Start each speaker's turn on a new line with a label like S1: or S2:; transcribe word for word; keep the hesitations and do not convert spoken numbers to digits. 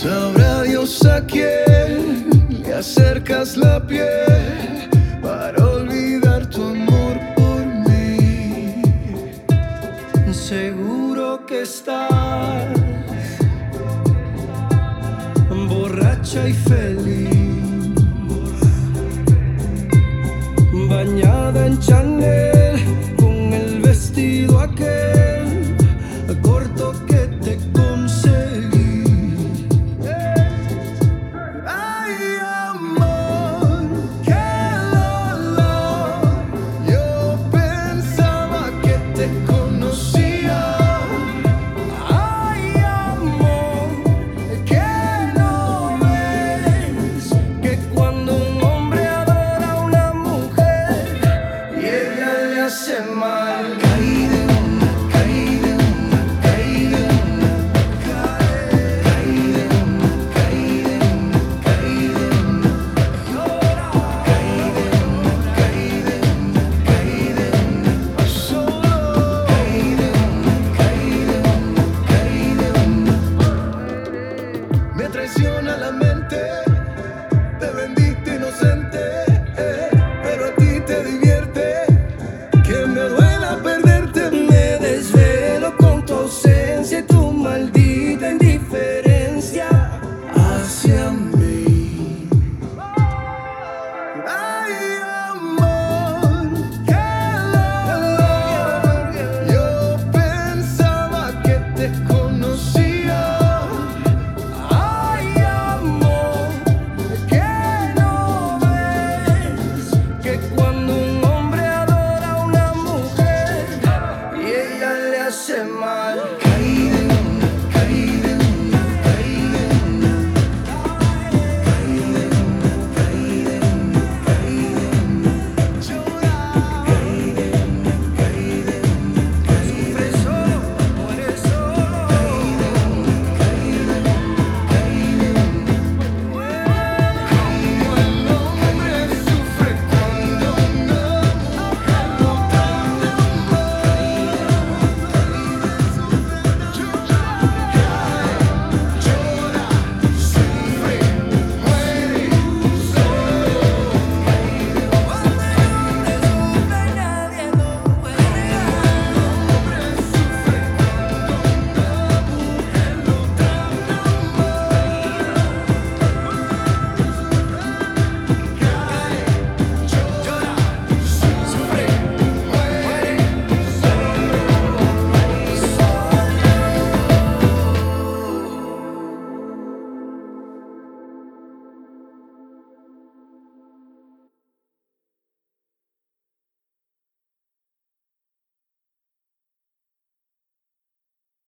S1: Sabrá Dios a quién le acercas la piel para olvidar tu amor por mí. Seguro que estás borracha y feliz, bañada en Chanel, con el vestido aquel corto que te conseguí. Ay, amor, qué dolor. Yo pensaba que te conocía. Ay, amor, que no ves que cuando un hombre adora a una mujer y ella le hace mal, caí de una, caí de una, caí de una, caí de una, caí de una, caí de una, caí de una, caí de una, caí de una, solo caí de una, caí de una, caí de una. Me traiciona la mente